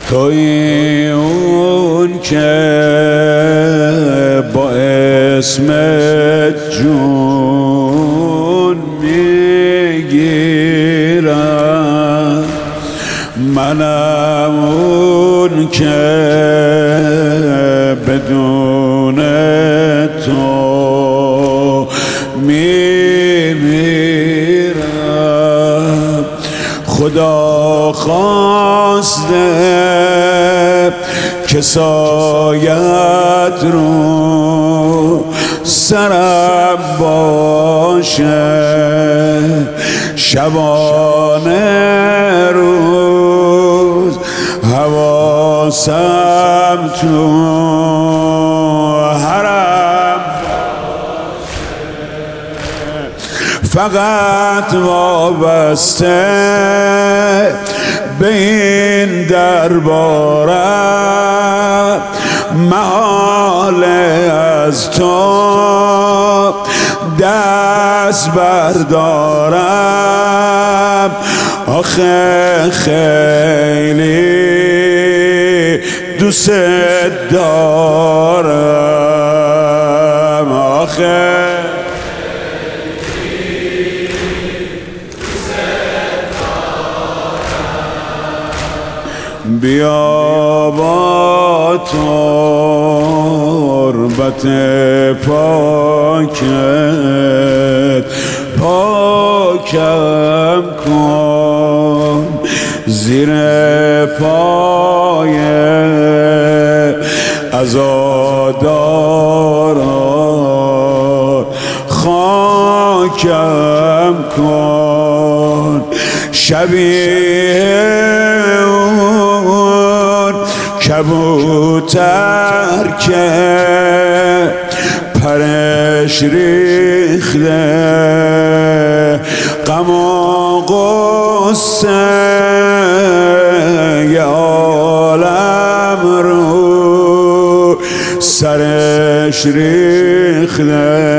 توی اون که با اسمت جون میگیرم، منم اون که بدون تو میمیرم. خدا خواسته که سایت رو سرم باشه، شبانه روز حواسم تو حرم فقط وابسته به این دربارم، محال از تو دست بردارم. آخه خیلی دوست دارم، آخه بیا با تربت پاکت پاکم کن، زیر پای عزاداران خاکم کن. شبیه کبوتر که پرش ریخته غم و غصه ی عالم رو سرش ریخته،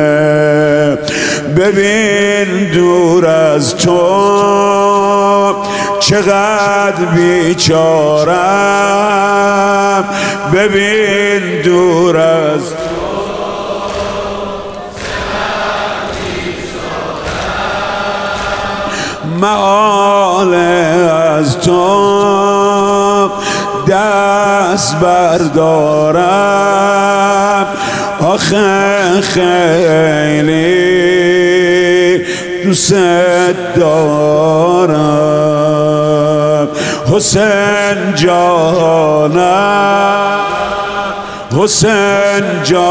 ببین دور از تو چقدر بیچارم، ببین دور از تو چقدر بیچارم، محال از تو دست بردارم. آخه خیلی دوست دارم. حسین جانم، حسین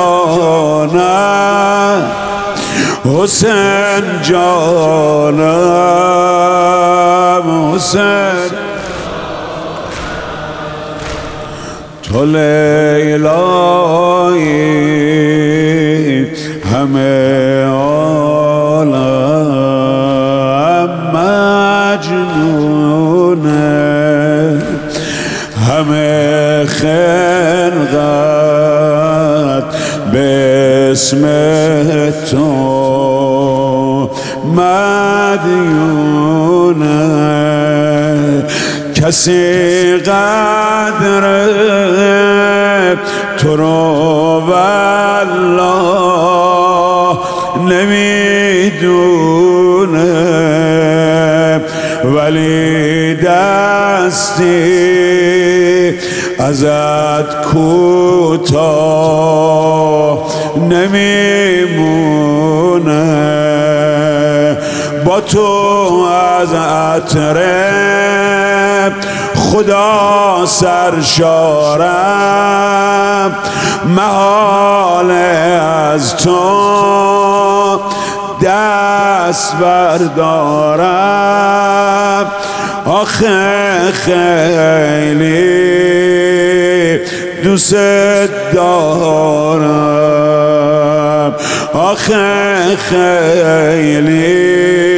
جانم، حسین جانم، حسین تو لیلایی همه عالم مجنونه، همه خلقت به اسم تو مدیونه. کسی قدر تو رو والله نمیدونه، ولی دستی ازت کوتاه نمیمونه. با تو از عطر خدا سرشارم، محال از تو دست بردارم. آخه خیلی دوست دارم، آخه خیلی.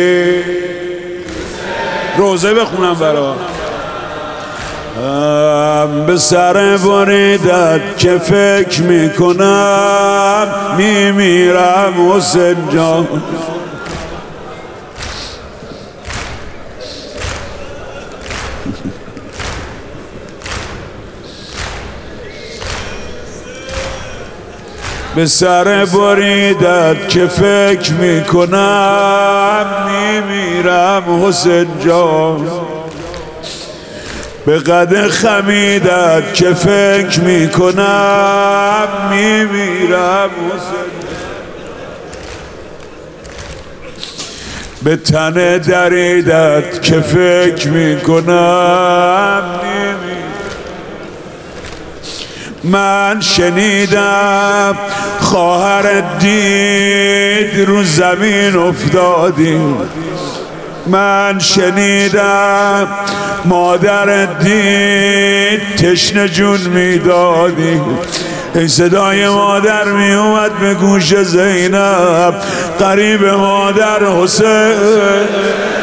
روزه بخونم برا به سر بریدت که فکر میکنم میمیرم حسین جان. به سر بریدت که فکر میکنم میمیرم حسین جان، به قد خمیدت که فکر میکنم میمیرم حسین، به تن دریدت که فکر میکنم میمیرم. من شنیدم خواهرت دید رو زمین افتادی، من شنیدم مادرت دید تشنه جون میدادی. این صدای مادر می اومد به گوش زینب، قریب مادر حسین